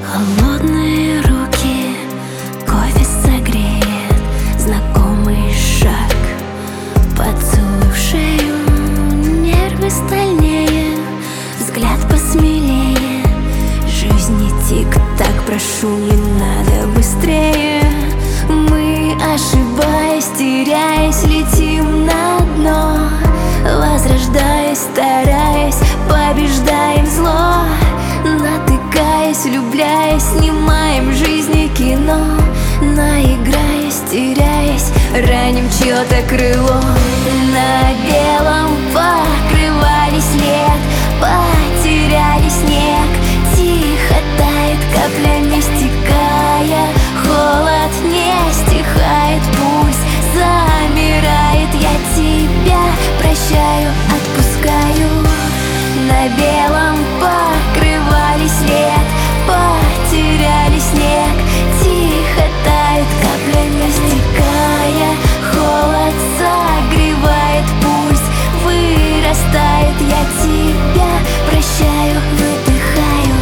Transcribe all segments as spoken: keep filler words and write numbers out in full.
Холодные руки, кофе согреет, знакомый шаг, поцелуй в шею, нервы стальнее, взгляд посмелее. Жизни тик-так, прошу, не надо быстрее. Мы, ошибаясь, теряясь, летим на дно, возрождаясь, стараясь, побеждаем зло. Натыкаясь, влюбляясь, снимаем жизни кино, наиграясь, теряясь, раним чье-то крыло. На белом покрывале след, потеряли снег, тихо тает, каплями стекая, холод не стихает, пульс замирает. Я тебя прощаю, отпускаю. На белом покрывале след, потеряли снег, тихо тает, каплями стекая, холод согревает, пульс вырастает. Я тебя прощаю, выдыхаю.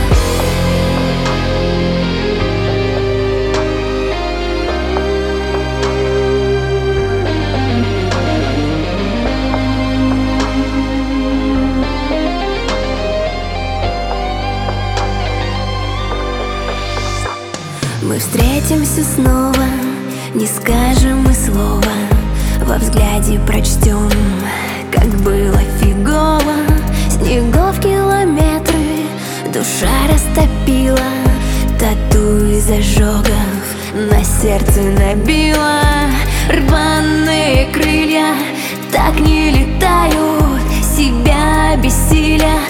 Мы встретимся снова, не скажем и слова, во взгляде прочтем, как было фигово. Снегов километры, душа растопила, тату из ожогов на сердце набила. Рваные крылья так не летают, себя бессиля,